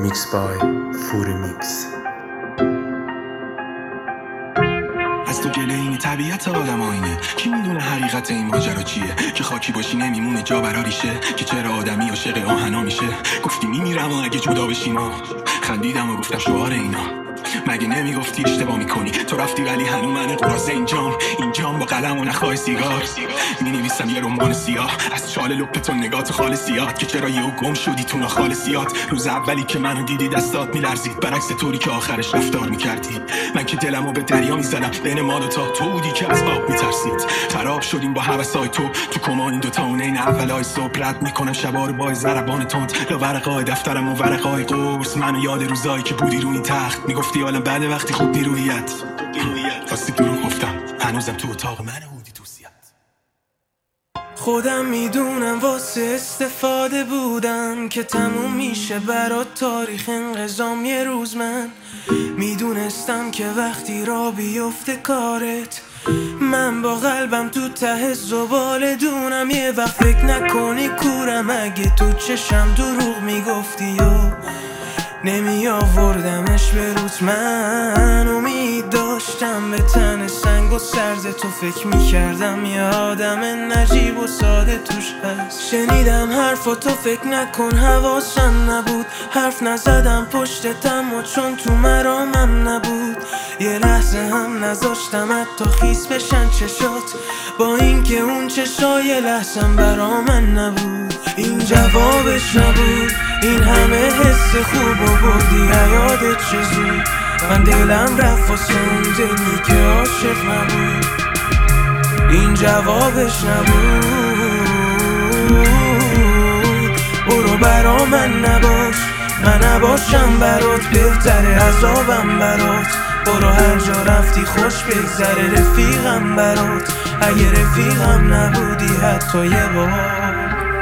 Mixed by Furi Mix. از تو گله اینی طبیعت آدم آینه. کی میدونه حقیقت این ماجرا چیه؟ که خاکی باشی نمیمونه جا براریشه. که چرا آدمی عاشق آهنا میشه؟ گفتی میمیرم و اگه جدا بشینا. خندیدم و گفتم شعار اینا. مگه نمیگفتی اشتباه میکنی؟ تو رفتی ولی هنو من قراضه اینجام با قلم و نخواه سیگار مینویسم یه رمان سیاه از چال لپتون نگات خالصیات. که چرا یهو گم شدی تو ناخالصیات؟ روز اولی که منو دیدی دستات میلرزید، برعکس طوری که آخرش رفتار میکردی. من که دلمو به دریا میزدم، بین ما دوتا تو بودی که از آب میترسید. خراب شدیم با هوسای تو کمان این دوتا اونین اولای صبح. رد میکنم شبا رو با ضربان تند لا ورقای دفترم و ورقای قرص. منو یاد روزایی که بودی رو این تخت میگفتی حالا بعد وقتی خوب نیرویت واسه دروغ گفتم هنوزم تو اتاق منه بودی توصیت. خودم میدونم واسه استفاده بودم که تموم میشه برات تاریخ انقضام یه روز. من میدونستم که وقتی را بیفته کارت، من با قلبم تو ته زباله دونم. یه وقت فکر نکنی کورم اگه تو چشم دروغ میگفتی و نمی آوردمش به روز. من امید داشتم به تن سنگ و سرز تو فکر میکردم یه آدم نجیب و ساده توش هست. شنیدم حرفاتو فکر نکن حواسم نبود، حرف نزدم پشتتم و چون تو مرامم نبود. یه لحظه هم نذاشتم حتی خیس بشن چشات، با اینکه اون چشای لحظم برا من نبود. این جوابش نبود، این همه حس خوب و بردی یادت چه زود. من دلم رفت واسه اون دلی که عاشق نبود. این جوابش نبود. برو برا من نباش، من نباشم برات بهتره عذابم برات. برو هر جا رفتی خوش بگذره رفیقم برات. اگه رفیقم نبودی حتی یه بار.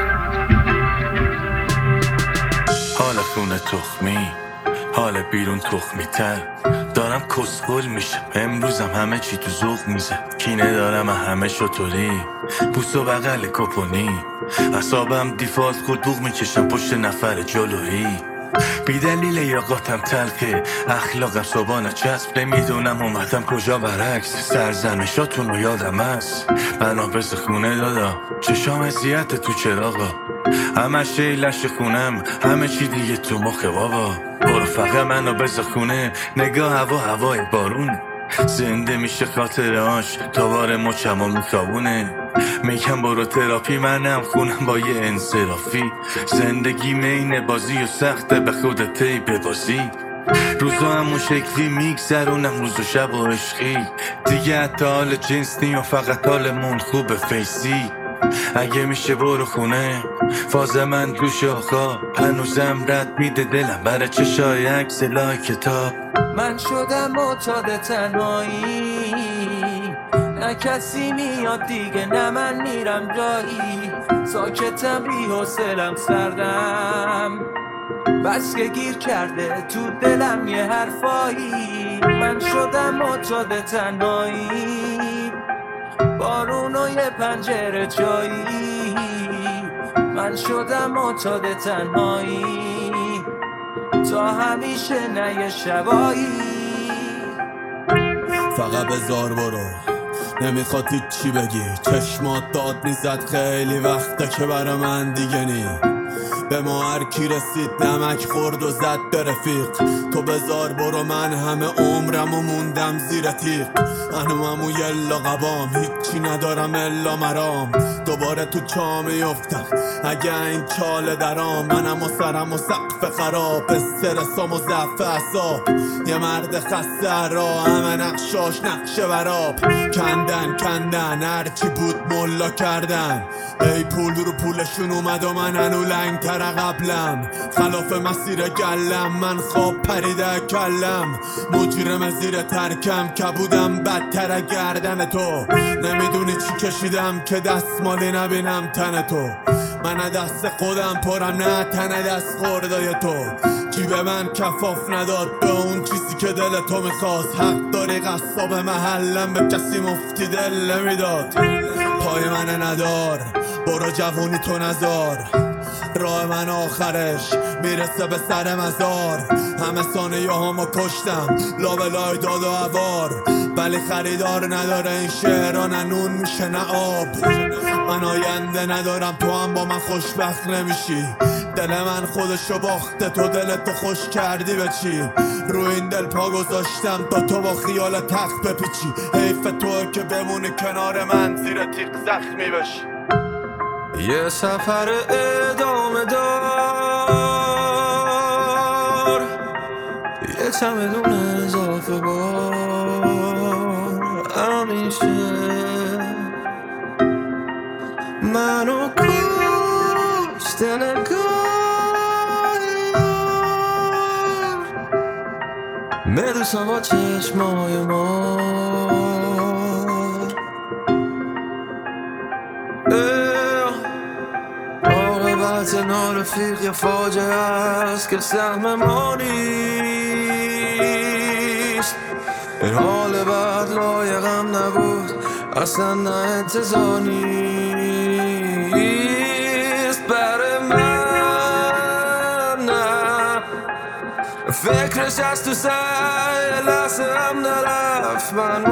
حال خونه تخمی، حال بیرون تخمی تر. دارم کسگل میشم امروزم، همه چی تو ذوق میزه. کینه دارم همه شطوری، بوس و بغل کپونی. اعصابم دیفالت خود بوق میکشم پشت نفر جلویی. بی دلیل یاقاتم تلخه، اخلاقم صبحانه چسب. نمیدونم اومدم کجا برعکس، سرزنشاتون رو یادم هست. بنا بز خونه دادا چشام اذیت تو چراغا. همه شی لش خونم، همه چی دیگه تو مخه بابا. برو فقط منو بز خونه، نگاه هوای بارون. زنده میشه خاطرهاش تا بار مچمو میخوابونه. میگم برو تراپی، منم خونم با یه انصرافی. زندگی مین بازی و سخته، به خودت ای ببازی. روزا همون شکلی میگذرونم روز و شب و عشقی. دیگه حتی حال جنس نیم و فقط حالمون خوبه فیسی. اگه میشه برو خونه، فاز من گوش آخا. هنوزم رد میده دلم برای چشای عکس لای کتاب. من شدم معتاد تنهایی، نه کسی میاد دیگه نه من میرم جایی. ساکتم بی حوصله‌ام سردم، بس که گیر کرده تو دلم یه حرفایی. من شدم معتاد تنهایی، بارون و یه پنجره جایی. من شدم معتاد تنهایی، تا همیشه نه یه شبایی. فقط بذار برو، نمیخواد چی بگی. چشمات داد میزد خیلی وقته که برا من دیگه نی. به ما هر کی رسید نمک خورد و زد به رفیق. تو بذار برو، من همه عمرم و موندم زیر تیغ. هنوممو یلا قبام، هیچی ندارم الا مرام. دوباره تو چا میفتم اگه این چاله درام. منم و سرم و سقف خراب، استرسام و ضعف اعصاب. یه مرد خسته را همه نقشاش نقشه براب. کندن هرچی بود ملا کردن. ای پول رو پولشون اومد و من هنو لنگتر قبلم. خلاف مسیر گلم، من خواب پریده کلم. مجرم زیر ترکم کبودم بدتر گردن تو. نمیدونی چی کشیدم که دستمالی نبینم تن تو. من دست خودم پرم نه تن دست خوردای تو. جیب من کفاف نداد به اون چیزی که دل تو میخواست. حق داری قصاب محلم به کسی مفتی دل نمیداد. پای من ندار، برو جوونی تو نزار. راه من آخرش میرسه به سر مزار. همه ثانیه همو کشتم لابلای داد و عوار، ولی خریدار نداره این شعرها، نه نون میشه نه آب. من آینده ندارم، تو هم با من خوشبخت نمیشی. دل من خودشو باخته، تو دلتو خوش کردی به چی؟ رو این دل پا گذاشتم تا تو با خیال تخت بپیچی. حیف توه که بمونی کنار من زیر تیغ زخمی بشی. یه سفر ادامه دار، یه چمدون اضافه بار، همیشه منو کشته نگاهی یار، بدوسم با چشمای مار. عاقبت نارفیق یه فاجعه است که سهم ما نیست. این حال بعد لایقم نبود، اصلا نه انتظار نیست برای من. نه فکرش از تو سر لحظه هم نرفت، من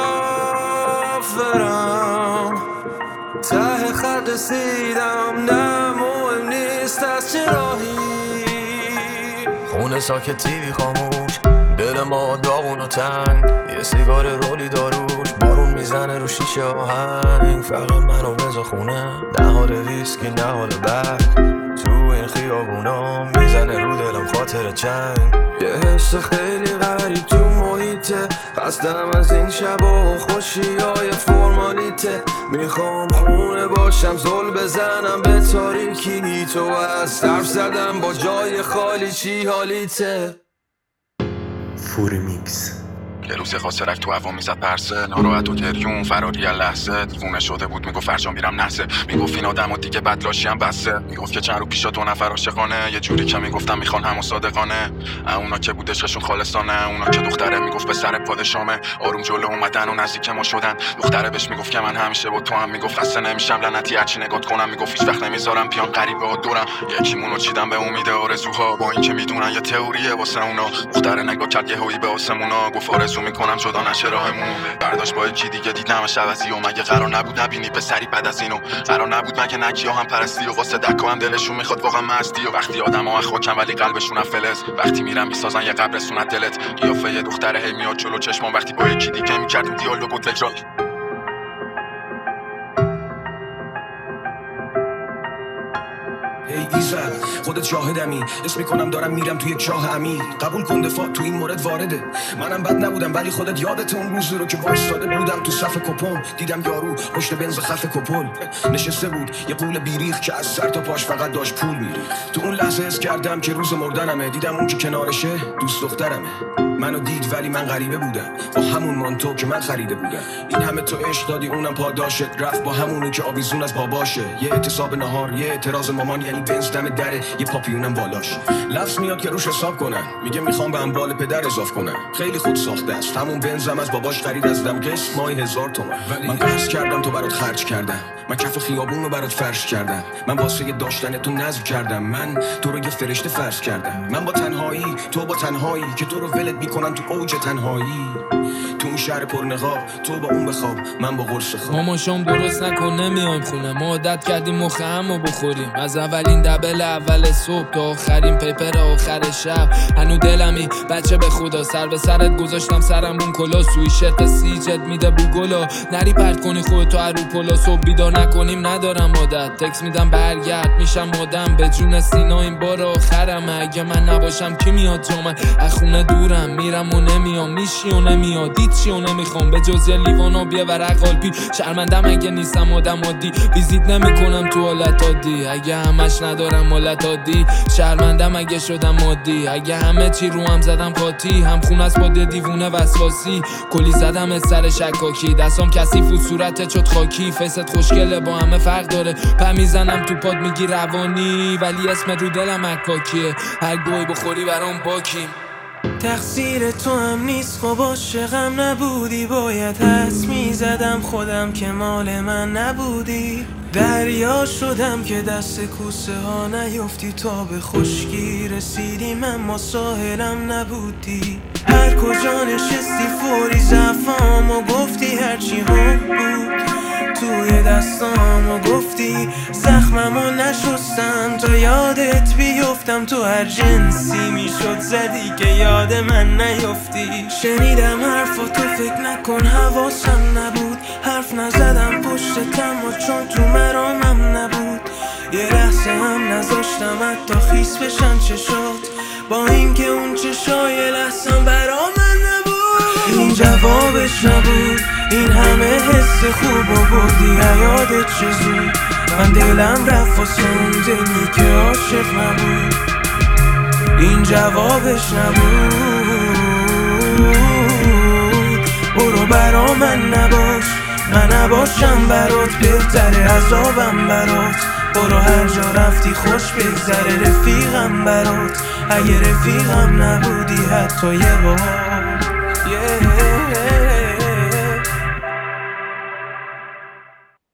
مسافرم ته خط رسیدم، نه مهم نیست از چه راهی. خونه ساکت، تیوی خاموش، دل ما داغون و تنگ، یه سیگار رولی داروش، بارون میزنه رو شیشه آهنگ. فقط من و مز خونه، نه حال ویسکی نه حال برگ، تو این خیابونا میزنه رو دلم خاطر چنگ. یه حس خیلی غریب تو محیطه، خستم از این شبا و خوشی های فرمالیته. میخوام خونه باشم، زل بزنم به تاریکی، تو از حرف زدم با جای خالی چی حالیته. فوری میکس. یه روز خاصرک تو هوا میزد پرسه، ناراحت و گریون فراری از لحظه. دیوونه شده بود میگفت فرجا میرم نحسه، میگفت این آدمو دیگه بدلاشی هم بسه. میگفت که چند رو پیشا 2 نفر عاشقانه، یه جوری که میگفتم میخوان همو صادقانه. اونا که بود عشقشون خالصانه، اونا که دختره میگفت به سر پادشامه. آروم جلو اومدن و نزدیک ما شدن، دختره بهش میگفت که من همیشه با تو هم. میگفت خسته نمیشم لعنتی هرچی نگات کنم، میگفت هیچ وقت نمیذارم بیان غریبه ها دورم. یکیمونو چیدم به امید آرزوها، با اینکه میدونن یه تئوریه واسه اونا. دختره نگاه کرد یهویی به آسمونا، گفت آرزو میکنم جدا نشه راهمون. برداشت با یکی دیگه دیدمش عوضی، و مگه قرار نبود نبینی پسری بعد از اینو؟ قرار نبود مگه نکیا هم پرستی و واسه دکا هم دلشون میخواد واقعا مستی؟ و وقتی آدم‌ها خاکن ولی قلبشون فلز، وقتی میرن میسازن یه قبرستون از دلت. قیافه یه دختره هی میاد جلو چشمام، وقتی با یکی دیگه میکردیم دیالوگ و تکرار. ای ایزد خودت شاهدمی، اسم میکنم دارم میرم توی چاه عمیق. قبول کن دفاع تو این مورد وارده، منم بد نبودم ولی خودت یادت اون روزی رو که وایساده بودم تو صف کپون. دیدم یارو پشت بنز خف کپل نشسته بود، یه قول بیریخ که از سر تا پاش فقط داشت پول میریخت. تو اون لحظه حس کردم که روز مردنمه. دیدم اون که کنارشه دوست دخترمه. منو دید ولی من غریبه بودم، با همون مانتو که من خریده بودم. این همه تو عشق دادی اونم پاداشت، رفت با همونی که آویزون از باباشه. یه اعتصاب نهار، یه اعتراض مامان، یعنی بنز دم دره، یه پاپیونم بالاش. لفظ میاد که روش حساب کنن، میگه میخوام به اموال پدر اضاف کنم. خیلی خود ساخته است، همون بنزم از باباش خرید از دم، قسط ماهی 1000 تومن. من قرض کردم تو برات خرج کردم، من کف خیابون رو برات فرش کردم. من واسه داشتن تو نذر کردم، من تو رو یه فرشته فرض کردم. من با تنهایی، تو با تنهایی که تو رو ولت میکنن تو اوج تنهایی. تو اون شهر پرنقاب، تو با اون بخواب، من با قرص خواب. ماما شام درست نکن نمیایم خونه، ما عادت کردیم مخ همو بخوریم. از اولین دبل اول صبح تا آخرین پیپر آخر شب. هنو دلمی بچه به خدا، سر به سرت گذاشتم سرم بون کلا. سویشت سیجت میده بو گلا، نری پرت کنی خودتو رو پلا. صبح بیدار نکنیم ندارم عادت، تکس میدم برگرد میشم آدم. به جون سینا این بار آخرم، اگه من نباشم کی میاد جا من؟ از خونه دورم میرم و نمیام، میشی و نمیاد، هیچی و نمیخوام به جز یه لیوان آب یه ورق قلبی. شرمندم اگه نیستم آدم عادی، ویزیت نمیکنم تو حالت عادی. اگه همش ندارم حالت عادی، شرمندم اگه شدم عادی. اگه همه چی رو هم زدم قاطی، هم خون است با دیوونه وسواسی. کلی زدم از سر شکاکی، دستام کثیف و صورتت شد خاکی. فیست خوشگله با همه فرق داره، پا میزنم تو پاد میگی روانی، ولی اسم رو دلم عکاکیه. هر گوی بخوری برام باکیم. تقصیر تو هم نیست، خب عاشقم نبودی. باید حدس میزدم خودم که مال من نبودی. دریا شدم که دست کوسه ها نیفتی، تا به خشکی رسیدیم اما ساحلم نبودی. هر کجا نشستی فوری زفام و گفتی هرچی هم بود توی دستام و گفتی زخممو نشستم تا یادت بیفتم. تو هر جنسی میشد زدی که یاد من نیفتی. شنیدم حرفاتو فکر نکن حواسم نبود، حرف نزدم پشتم و چون تو مرامم نبود. یه لحظه هم نذاشتم حتی خیس بشن چشات، با اینکه اون چشای لحظم برا من نبود. این جوابش نبود، این همه حس خوب و بردی یادت چه زود. من دلم رفت واسه اون دلی که عاشق نبود. این جوابش نبود. برو برا من نباش، من نباشم برات بهتره عذابم برات. برو هر جا رفتی خوش بگذره رفیقم برات. اگه رفیقم نبودی حتی یه بار